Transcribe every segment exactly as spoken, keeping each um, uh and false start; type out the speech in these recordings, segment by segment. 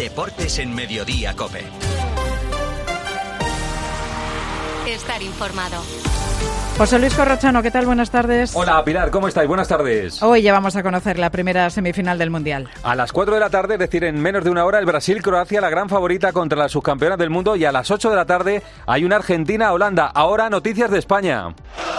Deportes en Mediodía COPE. Estar informado. José Luis Corrochano, ¿qué tal? Buenas tardes. Hola Pilar, ¿cómo estáis? Buenas tardes. Hoy ya vamos a conocer la primera semifinal del Mundial. A las cuatro de la tarde, es decir, en menos de una hora, el Brasil-Croacia, la gran favorita contra las subcampeonas del mundo, y a las ocho de la tarde hay una Argentina-Holanda. Ahora, noticias de España.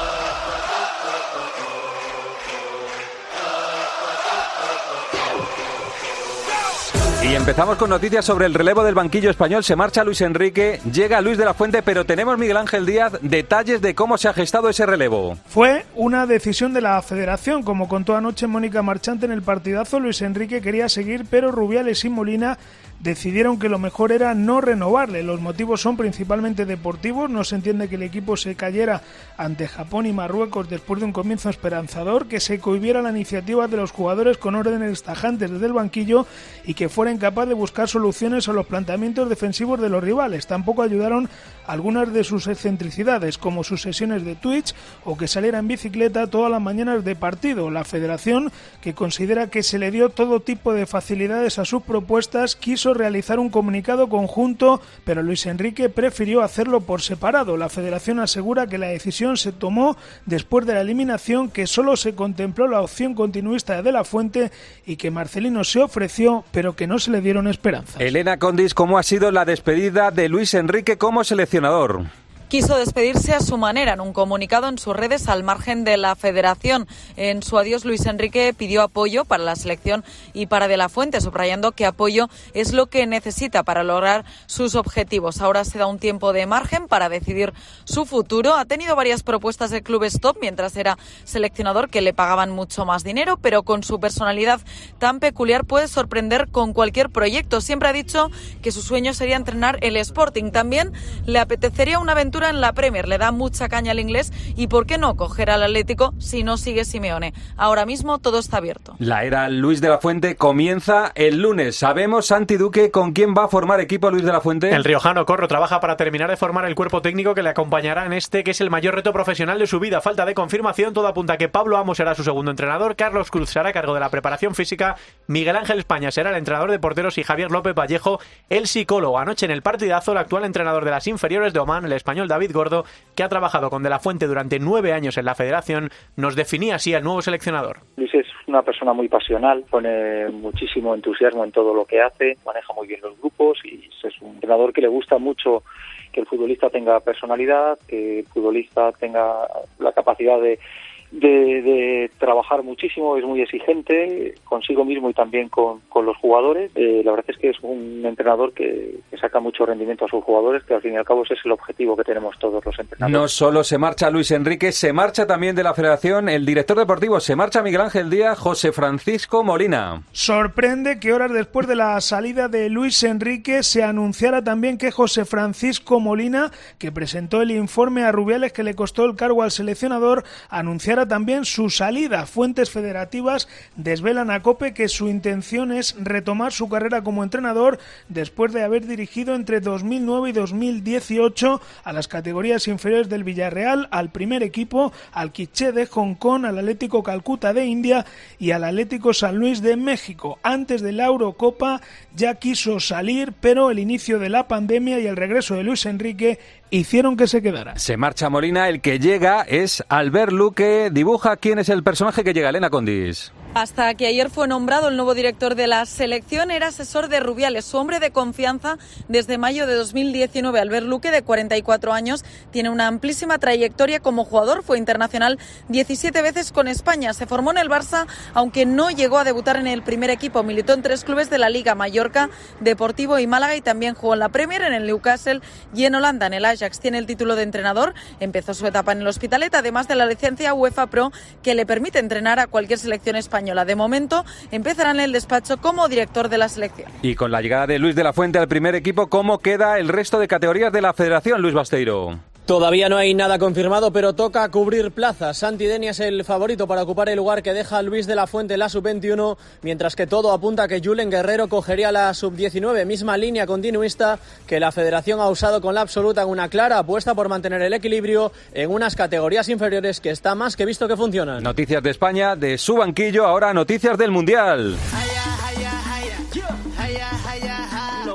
Y empezamos con noticias sobre el relevo del banquillo español. Se marcha Luis Enrique, llega Luis de la Fuente, pero tenemos, Miguel Ángel Díaz, detalles de cómo se ha gestado ese relevo. Fue una decisión de la Federación. Como contó anoche Mónica Marchante en el partidazo, Luis Enrique quería seguir, pero Rubiales y Molina decidieron que lo mejor era no renovarle. Los motivos son principalmente deportivos. No se entiende que el equipo se cayera ante Japón y Marruecos después de un comienzo esperanzador, que se cohibiera la iniciativa de los jugadores con órdenes tajantes desde el banquillo y que fuera incapaz de buscar soluciones a los planteamientos defensivos de los rivales. Tampoco ayudaron algunas de sus excentricidades, como sus sesiones de Twitch o que saliera en bicicleta todas las mañanas de partido. La Federación, que considera que se le dio todo tipo de facilidades a sus propuestas, quiso realizar un comunicado conjunto, pero Luis Enrique prefirió hacerlo por separado. La Federación asegura que la decisión se tomó después de la eliminación, que solo se contempló la opción continuista de De la Fuente y que Marcelino se ofreció, pero que no se le dieron esperanzas. Elena Condis, ¿cómo ha sido la despedida de Luis Enrique como seleccionador? Quiso despedirse a su manera en un comunicado en sus redes al margen de la Federación. En su adiós, Luis Enrique pidió apoyo para la selección y para De la Fuente, subrayando que apoyo es lo que necesita para lograr sus objetivos. Ahora se da un tiempo de margen para decidir su futuro. Ha tenido varias propuestas de clubes top mientras era seleccionador que le pagaban mucho más dinero, pero con su personalidad tan peculiar puede sorprender con cualquier proyecto. Siempre ha dicho que su sueño sería entrenar el Sporting. También le apetecería una aventura en la Premier, le da mucha caña al inglés y ¿por qué no coger al Atlético si no sigue Simeone? Ahora mismo todo está abierto. La era Luis de la Fuente comienza el lunes. ¿Sabemos, Santi Duque, con quién va a formar equipo Luis de la Fuente? El riojano Corro trabaja para terminar de formar el cuerpo técnico que le acompañará en este, que es el mayor reto profesional de su vida. Falta de confirmación, todo apunta a que Pablo Amo será su segundo entrenador, Carlos Cruz se hará cargo de la preparación física, Miguel Ángel España será el entrenador de porteros y Javier López Vallejo el psicólogo. Anoche en el partidazo, el actual entrenador de las inferiores de Oman, el español David Gordo, que ha trabajado con De la Fuente durante nueve años en la Federación, nos definía así al nuevo seleccionador. Luis es una persona muy pasional, pone muchísimo entusiasmo en todo lo que hace, maneja muy bien los grupos y es un entrenador que le gusta mucho que el futbolista tenga personalidad, que el futbolista tenga la capacidad de De, de trabajar muchísimo, es muy exigente consigo mismo y también con, con los jugadores. Eh, la verdad es que es un entrenador que, que saca mucho rendimiento a sus jugadores, que al fin y al cabo ese es el objetivo que tenemos todos los entrenadores. No solo se marcha Luis Enrique, se marcha también de la Federación el director deportivo, se marcha Miguel Ángel Díaz, José Francisco Molina. Sorprende que horas después de la salida de Luis Enrique se anunciara también que José Francisco Molina, que presentó el informe a Rubiales que le costó el cargo al seleccionador, anunciara también su salida. Fuentes federativas desvelan a COPE que su intención es retomar su carrera como entrenador después de haber dirigido entre dos mil nueve y dos mil dieciocho a las categorías inferiores del Villarreal, al primer equipo, al Quiché de Hong Kong, al Atlético Calcuta de India y al Atlético San Luis de México. Antes de la Eurocopa ya quiso salir, pero el inicio de la pandemia y el regreso de Luis Enrique hicieron que se quedara. Se marcha Molina, el que llega es Albert Luque. Dibuja quién es el personaje que llega, Elena Condis. Hasta que ayer fue nombrado el nuevo director de la selección, era asesor de Rubiales, su hombre de confianza desde mayo de dos mil diecinueve. Albert Luque, de cuarenta y cuatro años, tiene una amplísima trayectoria como jugador, fue internacional diecisiete veces con España. Se formó en el Barça, aunque no llegó a debutar en el primer equipo. Militó en tres clubes de la Liga, Mallorca, Deportivo y Málaga, y también jugó en la Premier, en el Newcastle y en Holanda, en el Ajax. Tiene el título de entrenador, empezó su etapa en el Hospitalet, además de la licencia UEFA Pro que le permite entrenar a cualquier selección española. De momento empezará en el despacho como director de la selección. Y con la llegada de Luis de la Fuente al primer equipo, ¿cómo queda el resto de categorías de la Federación, Luis Basteiro? Todavía no hay nada confirmado, pero toca cubrir plazas. Santi Denia es el favorito para ocupar el lugar que deja Luis de la Fuente en la sub veintiuno, mientras que todo apunta a que Julen Guerrero cogería la sub diecinueve, misma línea continuista que la Federación ha usado con la absoluta, en una clara apuesta por mantener el equilibrio en unas categorías inferiores que está más que visto que funcionan. Noticias de España, de su banquillo, ahora noticias del Mundial.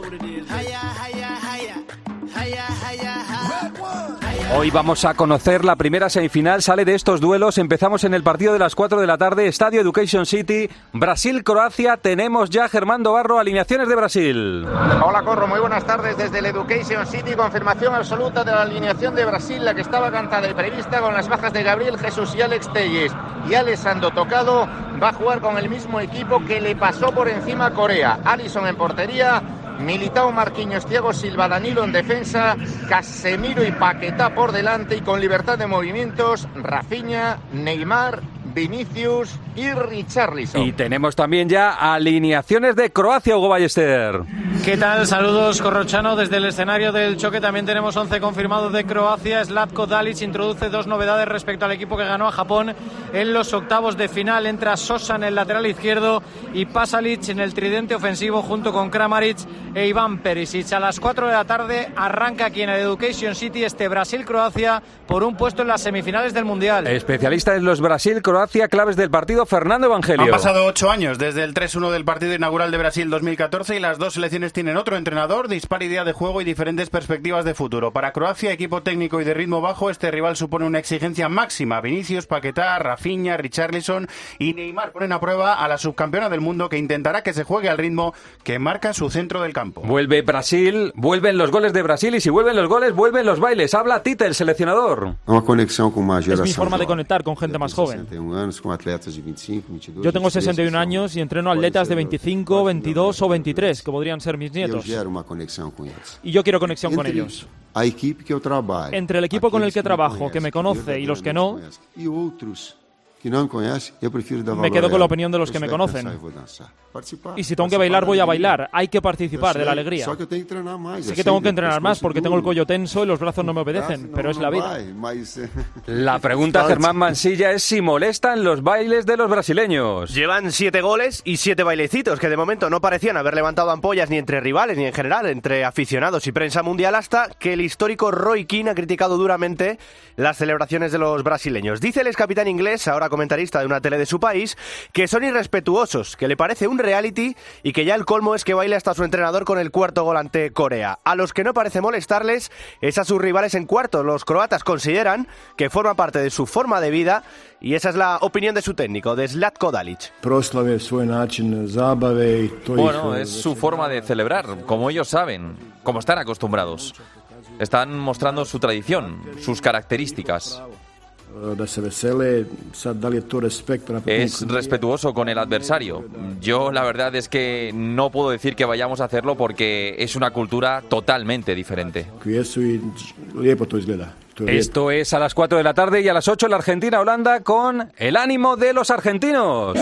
Hoy vamos a conocer la primera semifinal, sale de estos duelos. Empezamos en el partido de las cuatro de la tarde, Estadio Education City, Brasil-Croacia. Tenemos ya Germán Dobarro, alineaciones de Brasil. Hola Corro, muy buenas tardes desde el Education City. Confirmación absoluta de la alineación de Brasil, la que estaba cantada y prevista, con las bajas de Gabriel Jesús y Alex Telles. Y Alessandro Tocado va a jugar con el mismo equipo que le pasó por encima a Corea. Alisson en portería, Militao, Marquinhos, Thiago Silva, Danilo en defensa, Casemiro y Paquetá por delante, y con libertad de movimientos Rafinha, Neymar, Vinicius y Richarlison. Y tenemos también ya alineaciones de Croacia, Hugo Ballester. ¿Qué tal? Saludos, Corrochano. Desde el escenario del choque también tenemos once confirmados de Croacia. Zlatko Dalic introduce dos novedades respecto al equipo que ganó a Japón en los octavos de final. Entra Sosa en el lateral izquierdo y Pasalic en el tridente ofensivo junto con Kramaric e Iván Perisic. A las cuatro de la tarde arranca aquí en el Education City este Brasil-Croacia por un puesto en las semifinales del Mundial. Especialista en los Brasil-Croacia, claves del partido, Fernando Evangelio. Han pasado ocho años desde el tres uno del partido inaugural de Brasil dos mil catorce y las dos selecciones tienen otro entrenador, disparidad de juego y diferentes perspectivas de futuro. Para Croacia, equipo técnico y de ritmo bajo, este rival supone una exigencia máxima. Vinicius, Paquetá, Rafinha, Richarlison y Neymar ponen a prueba a la subcampeona del mundo, que intentará que se juegue al ritmo que marca su centro del campo. Vuelve Brasil, vuelven los goles de Brasil, y si vuelven los goles, vuelven los bailes. Habla Tite, el seleccionador. Es mi forma de conectar con gente más joven. Yo tengo sesenta y un años y entreno atletas de veinticinco, veintidós o veintitrés, que podrían ser mis nietos. Y yo quiero conexión con ellos. Entre el equipo con el que trabajo, que me conoce, y los que no, me quedo con la opinión de los que me conocen. Y si tengo que bailar, voy a bailar. Hay que participar de la alegría. Sé que tengo que entrenar más porque tengo el cuello tenso y los brazos no me obedecen, pero es la vida. La pregunta, Germán Mansilla, es si molestan los bailes de los brasileños. Llevan siete goles y siete bailecitos que de momento no parecían haber levantado ampollas ni entre rivales ni en general entre aficionados y prensa mundial, hasta que el histórico Roy Keane ha criticado duramente las celebraciones de los brasileños. Dice el excapitán inglés, ahora comentarista de una tele de su país, que son irrespetuosos, que le parece un reality y que ya el colmo es que baile hasta su entrenador con el cuarto gol ante Corea. A los que no parece molestarles es a sus rivales en cuartos. Los croatas consideran que forma parte de su forma de vida, y esa es la opinión de su técnico, de Zlatko Dalic. Bueno, es su forma de celebrar, como ellos saben, como están acostumbrados. Están mostrando su tradición, sus características. Es respetuoso con el adversario. Yo la verdad es que no puedo decir que vayamos a hacerlo porque es una cultura totalmente diferente. Esto es a las cuatro de la tarde, y a las ocho la Argentina-Holanda con el ánimo de los argentinos.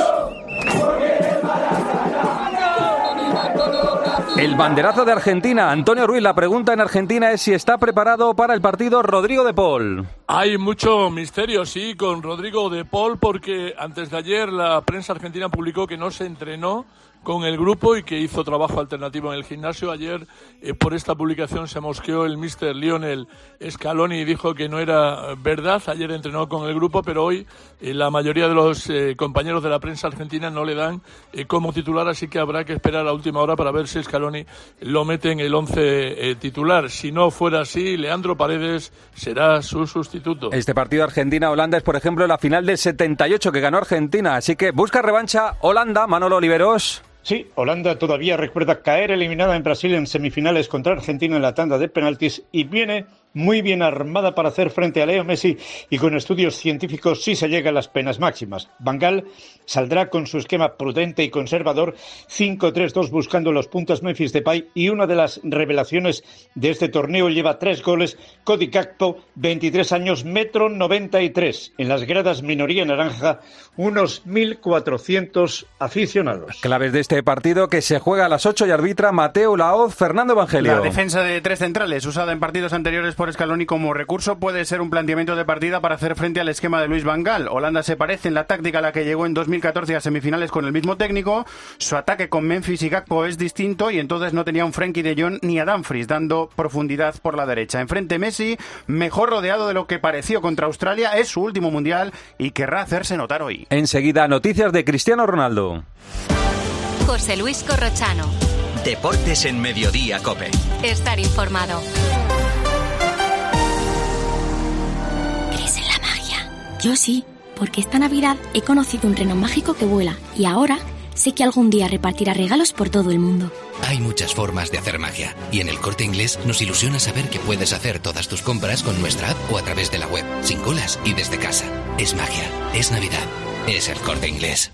El banderazo de Argentina. Antonio Ruiz, la pregunta en Argentina es si está preparado para el partido Rodrigo de Paul. Hay mucho misterio, sí, con Rodrigo de Paul, porque antes de ayer la prensa argentina publicó que no se entrenó con el grupo y que hizo trabajo alternativo en el gimnasio. Ayer, eh, por esta publicación, se mosqueó el míster Lionel Scaloni y dijo que no era verdad. Ayer entrenó con el grupo, pero hoy eh, la mayoría de los eh, compañeros de la prensa argentina no le dan eh, como titular, así que habrá que esperar a última hora para ver si Scaloni lo mete en el once eh, titular. Si no fuera así, Leandro Paredes será su sustituto. Este partido Argentina-Holanda es, por ejemplo, la final del setenta y ocho que ganó Argentina, así que busca revancha Holanda. Manolo Oliveros. Sí, Holanda todavía recuerda caer eliminada en Brasil en semifinales contra Argentina en la tanda de penaltis, y viene muy bien armada para hacer frente a Leo Messi, y con estudios científicos sí se llega a las penas máximas. Van Gaal saldrá con su esquema prudente y conservador, cinco tres dos, buscando los puntos Memphis Depay, y una de las revelaciones de este torneo lleva tres goles, Cody Gakpo, veintitrés años, metro noventa y tres. En las gradas minoría naranja, unos mil cuatrocientos aficionados. Claves de este partido que se juega a las ocho y arbitra Mateo Laoz. Fernando Evangelio. La defensa de tres centrales, usada en partidos anteriores por Scaloni como recurso, puede ser un planteamiento de partida para hacer frente al esquema de Luis Van Gaal. Holanda se parece en la táctica a la que llegó en dos mil catorce a semifinales con el mismo técnico. Su ataque con Memphis y Gakpo es distinto, y entonces no tenía un Frenkie de Jong ni a Dumfries dando profundidad por la derecha. Enfrente Messi, mejor rodeado de lo que pareció contra Australia. Es su último mundial y querrá hacerse notar hoy. Enseguida, noticias de Cristiano Ronaldo. José Luis Corrochano. Deportes en Mediodía COPE. Estar informado. Yo sí, porque esta Navidad he conocido un reno mágico que vuela y ahora sé que algún día repartirá regalos por todo el mundo. Hay muchas formas de hacer magia y en El Corte Inglés nos ilusiona saber que puedes hacer todas tus compras con nuestra app o a través de la web, sin colas y desde casa. Es magia, es Navidad, es El Corte Inglés.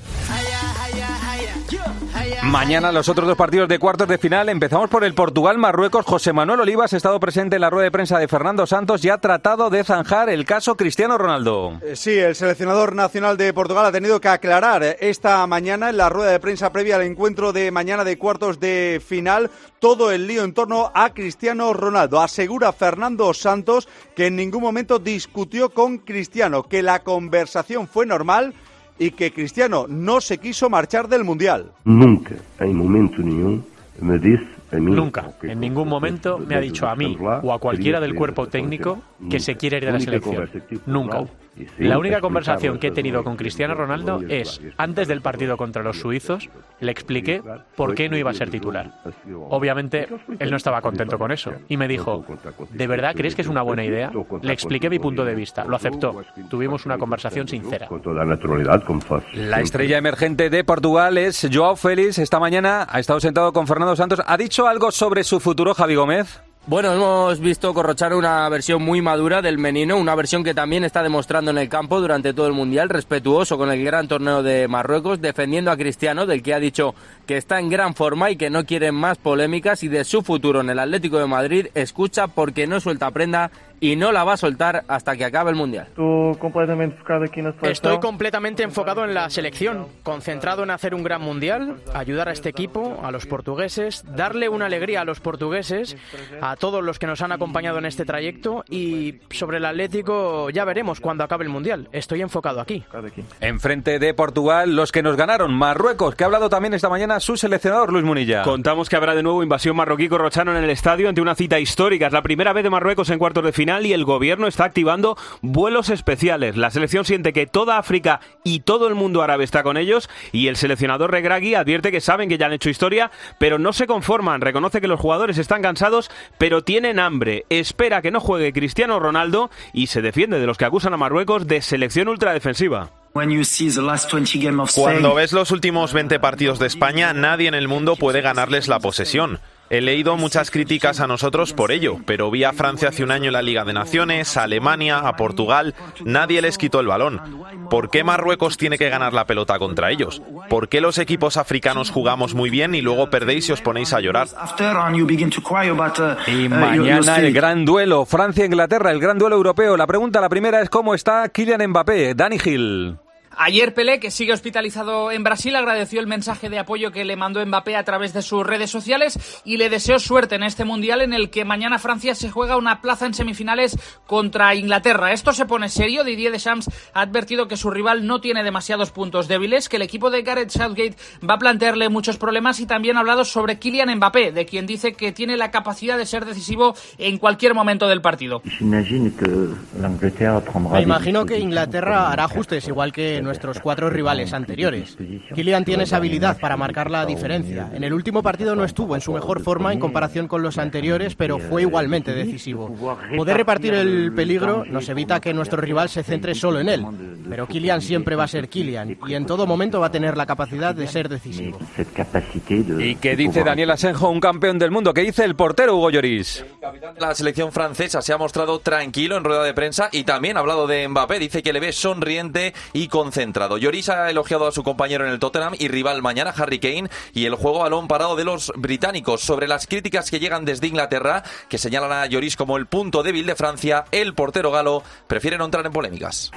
Mañana los otros dos partidos de cuartos de final. Empezamos por el Portugal-Marruecos. José Manuel Olivas ha estado presente en la rueda de prensa de Fernando Santos y ha tratado de zanjar el caso Cristiano Ronaldo. Sí, el seleccionador nacional de Portugal ha tenido que aclarar esta mañana en la rueda de prensa previa al encuentro de mañana de cuartos de final todo el lío en torno a Cristiano Ronaldo. Asegura Fernando Santos que en ningún momento discutió con Cristiano, que la conversación fue normal y que Cristiano no se quiso marchar del Mundial. Nunca, en momento ninguno, me dice a mí... Nunca, en ningún momento me ha dicho a mí o a cualquiera del cuerpo técnico que se quiere ir de la selección. Nunca. La única conversación que he tenido con Cristiano Ronaldo es, antes del partido contra los suizos, le expliqué por qué no iba a ser titular. Obviamente, él no estaba contento con eso y me dijo, ¿de verdad crees que es una buena idea? Le expliqué mi punto de vista, lo aceptó. Tuvimos una conversación sincera. La estrella emergente de Portugal es Joao Félix. Esta mañana ha estado sentado con Fernando Santos. ¿Ha dicho algo sobre su futuro, Javi Gómez? Bueno, hemos visto Corrochar una versión muy madura del menino, una versión que también está demostrando en el campo durante todo el Mundial, respetuoso con el gran torneo de Marruecos, defendiendo a Cristiano, del que ha dicho que está en gran forma y que no quiere más polémicas, y de su futuro en el Atlético de Madrid escucha porque no suelta prenda y no la va a soltar hasta que acabe el Mundial. Estoy completamente enfocado en la selección, concentrado en hacer un gran Mundial, ayudar a este equipo, a los portugueses, darle una alegría a los portugueses, a todos los que nos han acompañado en este trayecto, y sobre el Atlético ya veremos cuando acabe el Mundial. Estoy enfocado aquí. Enfrente de Portugal, los que nos ganaron, Marruecos, que ha hablado también esta mañana su seleccionador Luis Munilla. Contamos que habrá de nuevo invasión marroquí Corrochano en el estadio ante una cita histórica. Es la primera vez de Marruecos en cuartos de final y el gobierno está activando vuelos especiales. La selección siente que toda África y todo el mundo árabe está con ellos, y el seleccionador Regragui advierte que saben que ya han hecho historia, pero no se conforman. Reconoce que los jugadores están cansados, pero tienen hambre. Espera que no juegue Cristiano Ronaldo y se defiende de los que acusan a Marruecos de selección ultradefensiva. Cuando ves los últimos veinte partidos de España, nadie en el mundo puede ganarles la posesión. He leído muchas críticas a nosotros por ello, pero vi a Francia hace un año en la Liga de Naciones, a Alemania, a Portugal, nadie les quitó el balón. ¿Por qué Marruecos tiene que ganar la pelota contra ellos? ¿Por qué los equipos africanos jugamos muy bien y luego perdéis y os ponéis a llorar? Y mañana el gran duelo, Francia-Inglaterra, el gran duelo europeo. La pregunta, la primera, es ¿cómo está Kylian Mbappé? Dani Gil. Ayer Pelé, que sigue hospitalizado en Brasil, agradeció el mensaje de apoyo que le mandó Mbappé a través de sus redes sociales y le deseó suerte en este Mundial en el que mañana Francia se juega una plaza en semifinales contra Inglaterra. Esto se pone serio. Didier Deschamps ha advertido que su rival no tiene demasiados puntos débiles, que el equipo de Gareth Southgate va a plantearle muchos problemas, y también ha hablado sobre Kylian Mbappé, de quien dice que tiene la capacidad de ser decisivo en cualquier momento del partido. Me imagino que Inglaterra hará ajustes igual que nuestros cuatro rivales anteriores. Kylian tiene esa habilidad para marcar la diferencia. En el último partido no estuvo en su mejor forma en comparación con los anteriores, pero fue igualmente decisivo. Poder repartir el peligro nos evita que nuestro rival se centre solo en él, pero Kylian siempre va a ser Kylian y en todo momento va a tener la capacidad de ser decisivo. ¿Y qué dice Daniel Asenjo, un campeón del mundo? ¿Qué dice el portero Hugo Lloris? La selección francesa se ha mostrado tranquilo en rueda de prensa y también ha hablado de Mbappé. Dice que le ve sonriente y concentrado. Lloris ha elogiado a su compañero en el Tottenham y rival mañana, Harry Kane, y el juego a balón parado de los británicos. Sobre las críticas que llegan desde Inglaterra, que señalan a Lloris como el punto débil de Francia, el portero galo prefiere no entrar en polémicas.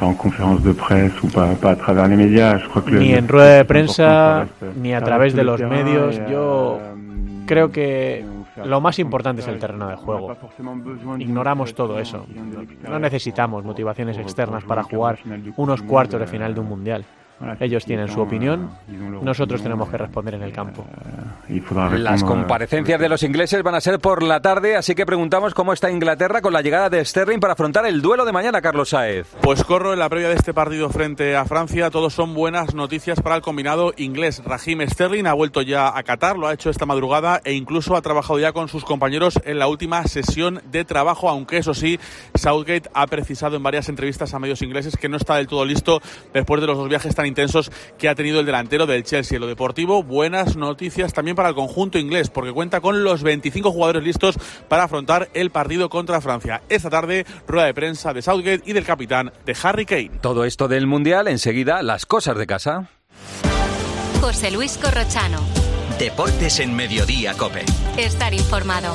Ni en rueda de prensa, ni a través de los medios. Yo creo que lo más importante es el terreno de juego. Ignoramos todo eso. No necesitamos motivaciones externas para jugar unos cuartos de final de un mundial. Ellos tienen su opinión, nosotros tenemos que responder en el campo. Las comparecencias de los ingleses van a ser por la tarde, así que preguntamos cómo está Inglaterra con la llegada de Sterling para afrontar el duelo de mañana, Carlos Sáez. Pues corro en la previa de este partido frente a Francia. Todos son buenas noticias para el combinado inglés. Raheem Sterling ha vuelto ya a Qatar, lo ha hecho esta madrugada e incluso ha trabajado ya con sus compañeros en la última sesión de trabajo, aunque eso sí, Southgate ha precisado en varias entrevistas a medios ingleses que no está del todo listo después de los dos viajes tan intensos que ha tenido el delantero del Chelsea. En lo deportivo, buenas noticias también para el conjunto inglés, porque cuenta con los veinticinco jugadores listos para afrontar el partido contra Francia. Esta tarde, rueda de prensa de Southgate y del capitán de Harry Kane. Todo esto del Mundial, enseguida, las cosas de casa. José Luis Corrochano. Deportes en Mediodía, COPE. Estar informado.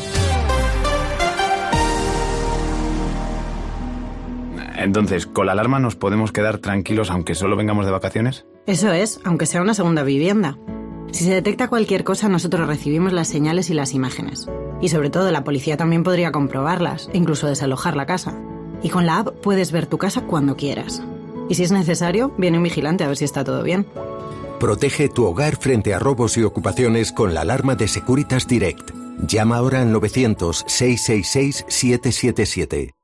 Entonces, ¿con la alarma nos podemos quedar tranquilos aunque solo vengamos de vacaciones? Eso es, aunque sea una segunda vivienda. Si se detecta cualquier cosa, nosotros recibimos las señales y las imágenes. Y sobre todo, la policía también podría comprobarlas e incluso desalojar la casa. Y con la app puedes ver tu casa cuando quieras. Y si es necesario, viene un vigilante a ver si está todo bien. Protege tu hogar frente a robos y ocupaciones con la alarma de Securitas Direct. Llama ahora al novecientos, seiscientos sesenta y seis, setecientos setenta y siete.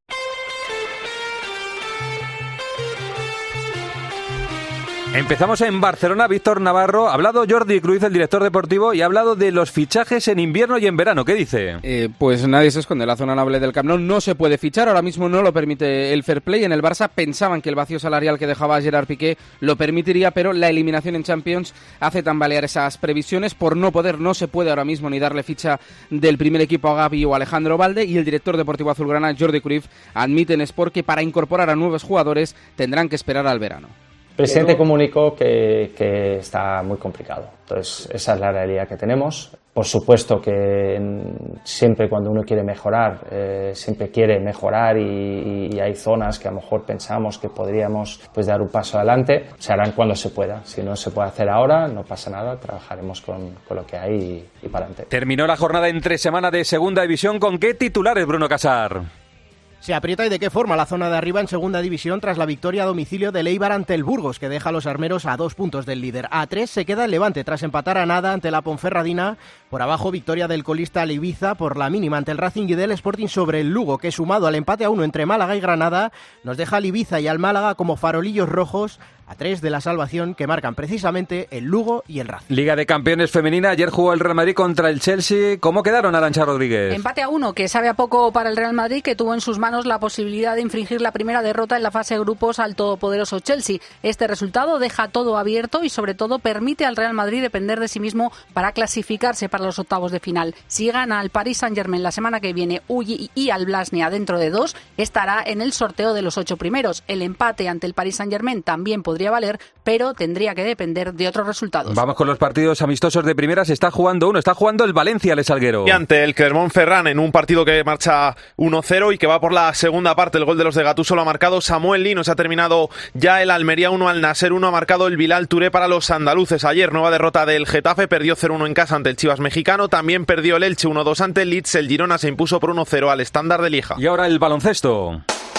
Empezamos en Barcelona. Víctor Navarro, ha hablado Jordi Cruyff, el director deportivo, y ha hablado de los fichajes en invierno y en verano. ¿Qué dice? Eh, pues nadie se esconde. La zona noble del Camp Nou no se puede fichar. Ahora mismo no lo permite el fair play. En el Barça pensaban que el vacío salarial que dejaba Gerard Piqué lo permitiría, pero la eliminación en Champions hace tambalear esas previsiones. Por no poder, no se puede ahora mismo ni darle ficha del primer equipo a Gavi o Alejandro Balde, y el director deportivo azulgrana, Jordi Cruyff, admite en Sport que para incorporar a nuevos jugadores tendrán que esperar al verano. El presidente comunicó que, que está muy complicado. Entonces, esa es la realidad que tenemos. Por supuesto que en, siempre cuando uno quiere mejorar, eh, siempre quiere mejorar y, y hay zonas que a lo mejor pensamos que podríamos pues, dar un paso adelante. Se harán cuando se pueda. Si no se puede hacer ahora, no pasa nada. Trabajaremos con, con lo que hay y, y para adelante. Terminó la jornada entre semana de Segunda División. ¿Con qué titulares, Bruno Casar? Se aprieta y de qué forma la zona de arriba en Segunda División tras la victoria a domicilio del Eibar ante el Burgos, que deja a los armeros a dos puntos del líder. A tres se queda el Levante tras empatar a nada ante la Ponferradina. Por abajo, victoria del colista al Ibiza por la mínima ante el Racing y del Sporting sobre el Lugo, que sumado al empate a uno entre Málaga y Granada, nos deja al Ibiza y al Málaga como farolillos rojos a tres de la salvación que marcan precisamente el Lugo y el Racing. Liga de Campeones femenina. Ayer jugó el Real Madrid contra el Chelsea. ¿Cómo quedaron, Arantxa Rodríguez? Empate a uno, que sabe a poco para el Real Madrid, que tuvo en sus manos la posibilidad de infringir la primera derrota en la fase de grupos al todopoderoso Chelsea. Este resultado deja todo abierto y sobre todo permite al Real Madrid depender de sí mismo para clasificarse para los octavos de final. Si gana al Paris Saint-Germain la semana que viene y al Blasnia dentro de dos, estará en el sorteo de los ocho primeros. El empate ante el Paris Saint-Germain también podría valer, pero tendría que depender de otros resultados. Vamos con los partidos amistosos de primera. Se está jugando uno, está jugando el Valencia, Les Salguero. Y ante el Clermont-Ferrand en un partido que marcha uno cero y que va por la segunda parte. El gol de los de Gattuso lo ha marcado Samuel Lino. Se ha terminado ya el Almería uno, al Nasser uno. Ha marcado el Bilal Touré para los andaluces. Ayer nueva derrota del Getafe, perdió cero uno en casa ante el Chivas mexicano. También perdió el Elche uno dos ante el Leeds. El Girona se impuso por uno cero al Standard de Lieja. Y ahora el baloncesto.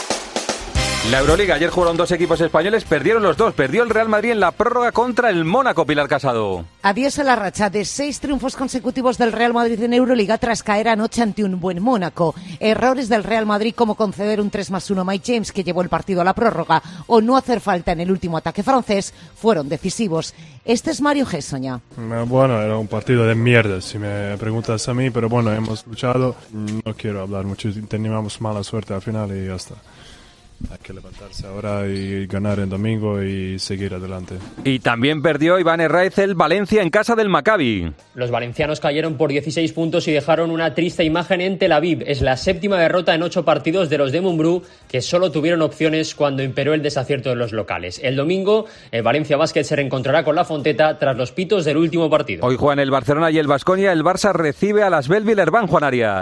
La Euroliga, ayer jugaron dos equipos españoles, perdieron los dos. Perdió el Real Madrid en la prórroga contra el Mónaco, Pilar Casado. Adiós a la racha de seis triunfos consecutivos del Real Madrid en Euroliga tras caer anoche ante un buen Mónaco. Errores del Real Madrid como conceder un tres más uno a Mike James, que llevó el partido a la prórroga, o no hacer falta en el último ataque francés, fueron decisivos. Este es Mario Gessoña. Bueno, era un partido de mierda, si me preguntas a mí, pero bueno, hemos luchado. No quiero hablar mucho, teníamos mala suerte al final y ya está. Hay que levantarse ahora y ganar el domingo y seguir adelante. Y también perdió Iván Herraiz el Valencia en casa del Maccabi. Los valencianos cayeron por dieciséis puntos y dejaron una triste imagen en Tel Aviv. Es la séptima derrota en ocho partidos de los de Mumbrú, que solo tuvieron opciones cuando imperó el desacierto de los locales. El domingo, el Valencia Basket se reencontrará con la Fonteta tras los pitos del último partido. Hoy juegan el Barcelona y el Baskonia. El Barça recibe a las Bell Villerban, Juan Arias.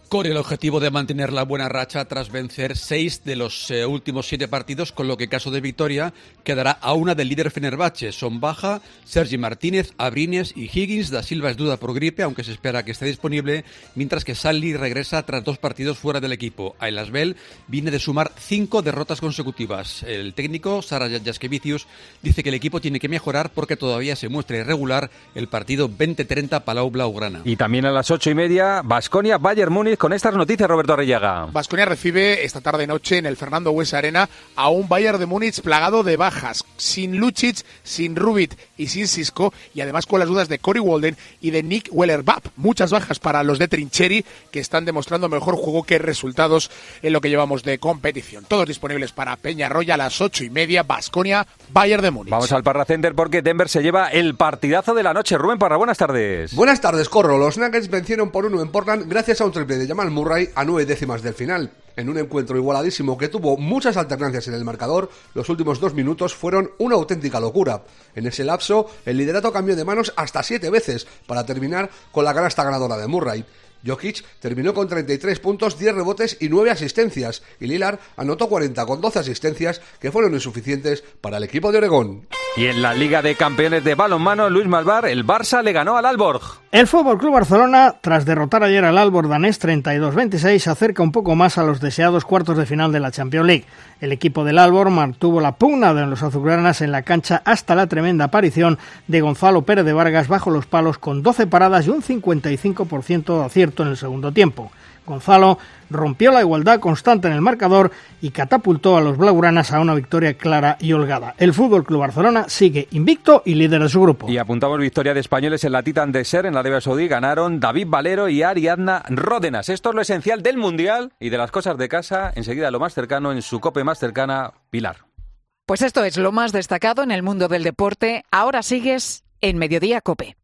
con el objetivo de mantener la buena racha tras vencer seis de los eh, últimos siete partidos, con lo que en caso de victoria quedará a una del líder Fenerbahce. Son baja Sergi Martínez, Abrines y Higgins. Da Silva es duda por gripe, aunque se espera que esté disponible, mientras que Salli regresa tras dos partidos fuera del equipo. Ayla Asbel viene de sumar cinco derrotas consecutivas. El técnico, Sara Jaskevicius, dice que el equipo tiene que mejorar porque todavía se muestra irregular el partido veinte treinta Palau Blaugrana. Y también a las ocho y media, Baskonia Bayern Múnich. Con estas noticias, Roberto Arrillaga. Baskonia recibe esta tarde-noche en el Fernando Buesa Arena a un Bayern de Múnich plagado de bajas, sin Lucic, sin Rubit y sin Sisco, y además con las dudas de Cory Walden y de Nick Weller-Bapp. Muchas bajas para los de Trincheri, que están demostrando mejor juego que resultados en lo que llevamos de competición. Todos disponibles para Peñarroya a las ocho y media, Baskonia, Bayern de Múnich. Vamos al Parra Center porque Denver se lleva el partidazo de la noche. Rubén Parra, buenas tardes. Buenas tardes, Corro. Los Nuggets vencieron por uno en Portland gracias a un triple de Jamal Murray a nueve décimas del final. En un encuentro igualadísimo que tuvo muchas alternancias en el marcador, los últimos dos minutos fueron una auténtica locura. En ese lapso, el liderato cambió de manos hasta siete veces para terminar con la canasta ganadora de Murray. Jokic terminó con treinta y tres puntos, diez rebotes y nueve asistencias, y Lillard anotó cuarenta con doce asistencias que fueron insuficientes para el equipo de Oregón. Y en la Liga de Campeones de Balonmano, Luis Malvar, el Barça le ganó al Aalborg. El F C Barcelona, tras derrotar ayer al Aalborg danés treinta y dos veintiséis, se acerca un poco más a los deseados cuartos de final de la Champions League. El equipo del Aalborg mantuvo la pugna de los azulgranas en la cancha hasta la tremenda aparición de Gonzalo Pérez de Vargas bajo los palos con doce paradas y un cincuenta y cinco por ciento de acierto en el segundo tiempo. Gonzalo rompió la igualdad constante en el marcador y catapultó a los blaugranas a una victoria clara y holgada. El F C Barcelona sigue invicto y líder de su grupo. Y apuntamos victoria de españoles en la Titan Desert, en la Arabia Saudí. Ganaron David Valero y Ariadna Ródenas. Esto es lo esencial del Mundial y de las cosas de casa. Enseguida lo más cercano en su COPE más cercana, Pilar. Pues esto es lo más destacado en el mundo del deporte. Ahora sigues en Mediodía COPE.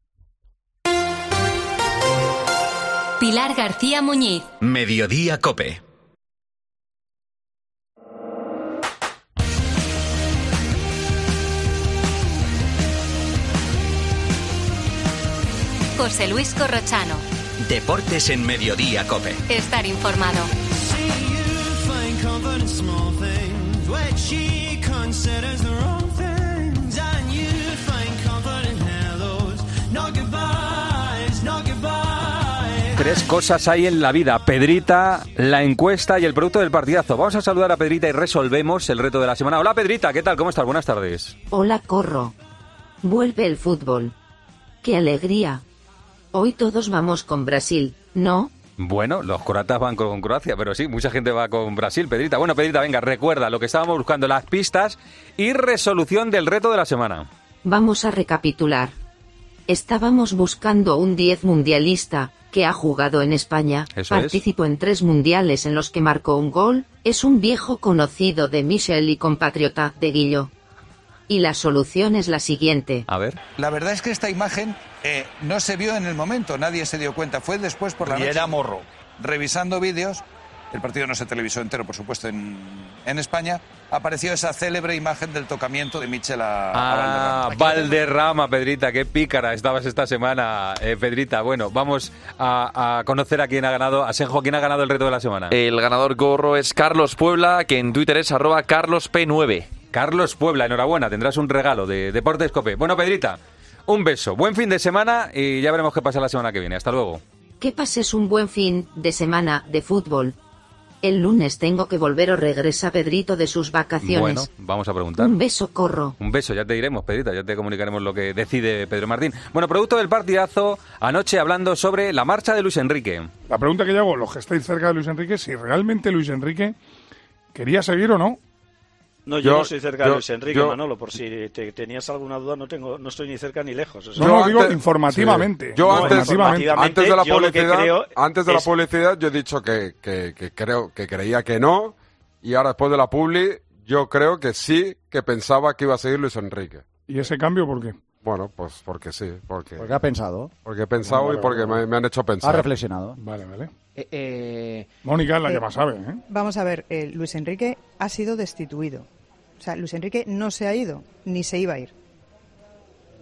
Pilar García Muñiz. Mediodía COPE. José Luis Corrochano. Deportes en Mediodía COPE. Estar informado. Tres cosas hay en la vida: Pedrita, la encuesta y el producto del partidazo. Vamos a saludar a Pedrita y resolvemos el reto de la semana. Hola Pedrita, ¿qué tal? ¿Cómo estás? Buenas tardes. Hola Corro. Vuelve el fútbol. ¡Qué alegría! Hoy todos vamos con Brasil, ¿no? Bueno, los croatas van con Croacia, pero sí, mucha gente va con Brasil, Pedrita. Bueno, Pedrita, venga, recuerda lo que estábamos buscando, las pistas y resolución del reto de la semana. Vamos a recapitular. Estábamos buscando un diez mundialista que ha jugado en España, Eso participó es. en tres mundiales en los que marcó un gol, es un viejo conocido de Michel y compatriota de Guillo. Y la solución es la siguiente. A ver. La verdad es que esta imagen eh, no se vio en el momento, nadie se dio cuenta, fue después por la Y noche. era morro. Revisando vídeos, el partido no se televisó entero, por supuesto, en, en España, apareció esa célebre imagen del tocamiento de Michel a, a Ah, Valderrama. Valderrama, Pedrita, qué pícara estabas esta semana, eh, Pedrita. Bueno, vamos a, a conocer a quién ha ganado, a Senjo, quién ha ganado el reto de la semana. El ganador Corro es Carlos Puebla, que en Twitter es arroba carlos p nueve. Carlos Puebla, enhorabuena, tendrás un regalo de Deportes COPE. Bueno, Pedrita, un beso, buen fin de semana y ya veremos qué pasa la semana que viene. Hasta luego. Que pases un buen fin de semana de fútbol. El lunes tengo que volver o regresa Pedrito de sus vacaciones. Bueno, vamos a preguntar. Un beso, Corro. Un beso, ya te diremos, Pedrita, ya te comunicaremos lo que decide Pedro Martín. Bueno, producto del partidazo, anoche hablando sobre la marcha de Luis Enrique. La pregunta que yo hago, los que estáis cerca de Luis Enrique, si realmente Luis Enrique quería seguir o no. No, yo, yo no estoy cerca yo, de Luis Enrique, yo, Manolo, por si te, tenías alguna duda, no tengo, no estoy ni cerca ni lejos. O sea, no, no, digo antes, informativamente. Sí. Yo no, antes, informativamente, antes de la publicidad, creo antes de es... la publicidad yo he dicho que, que, que creo que creía que no, y ahora después de la publi, yo creo que sí, que pensaba que iba a seguir Luis Enrique. ¿Y ese cambio por qué? Bueno, pues porque sí, porque... Porque ha pensado. Porque he pensado vale, vale, y porque vale. me, me han hecho pensar. Ha reflexionado. Vale, vale. Eh, eh, Mónica es la eh, que más sabe, ¿eh? Vamos a ver, eh, Luis Enrique ha sido destituido. O sea, Luis Enrique no se ha ido, ni se iba a ir.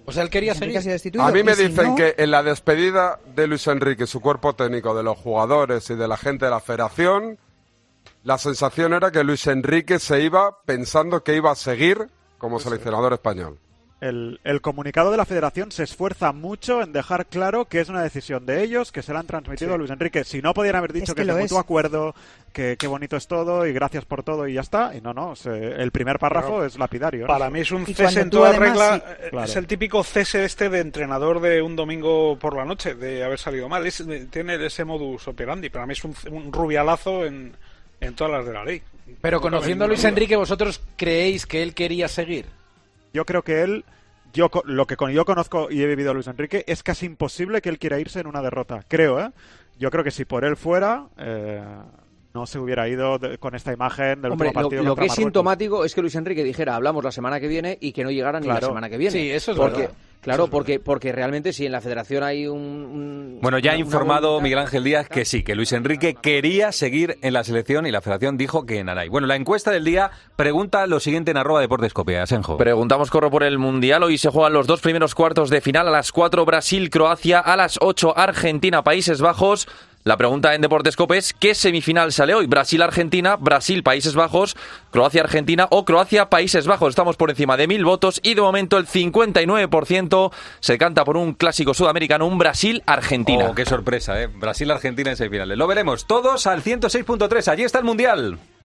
O sea, él quería seguir. A mí me dicen no... que en la despedida de Luis Enrique, su cuerpo técnico, de los jugadores y de la gente de la federación, la sensación era que Luis Enrique se iba pensando que iba a seguir como pues seleccionador español. El, el comunicado de la federación se esfuerza mucho en dejar claro que es una decisión de ellos, que se la han transmitido sí. a Luis Enrique. Si no, podrían haber dicho es que, que es de mutuo acuerdo, que qué bonito es todo y gracias por todo y ya está. Y no, no, se, el primer párrafo claro. es lapidario. Para ¿no? mí es un cese en toda además, regla. Sí. Claro. Es el típico cese este de entrenador de un domingo por la noche, de haber salido mal. Es, de, tiene ese modus operandi. Para mí es un, un rubialazo en, en todas las de la ley. Pero conociendo a Luis Enrique, ¿vosotros creéis que él quería seguir? Yo creo que él... Yo lo que yo conozco y he vivido a Luis Enrique es casi imposible que él quiera irse en una derrota. Creo, ¿eh? Yo creo que si por él fuera, eh, no se hubiera ido de, con esta imagen del Hombre, último partido. Lo, lo que es Marruecos. Sintomático es que Luis Enrique dijera, hablamos la semana que viene y que no llegara ni claro. la semana que viene. Sí, eso es porque, verdad. Claro, es porque, porque realmente si en la federación hay un... un bueno, ya ha informado voluntad... Miguel Ángel Díaz que sí, que Luis Enrique quería seguir en la selección y la federación dijo que en Anay. Bueno, la encuesta del día pregunta lo siguiente en arroba Deportes Copia, Asenjo. Preguntamos, corro por el Mundial. Hoy se juegan los dos primeros cuartos de final. A las cuatro Brasil-Croacia, a las ocho Argentina-Países Bajos. La pregunta en Deportes Cope es ¿qué semifinal sale hoy? ¿Brasil-Argentina, Brasil-Países Bajos, Croacia-Argentina o Croacia-Países Bajos? Estamos por encima de mil votos y de momento el cincuenta y nueve por ciento se canta por un clásico sudamericano, un Brasil-Argentina. Oh, qué sorpresa, ¿eh? Brasil-Argentina en semifinales. Lo veremos todos al ciento seis punto tres. Allí está el Mundial.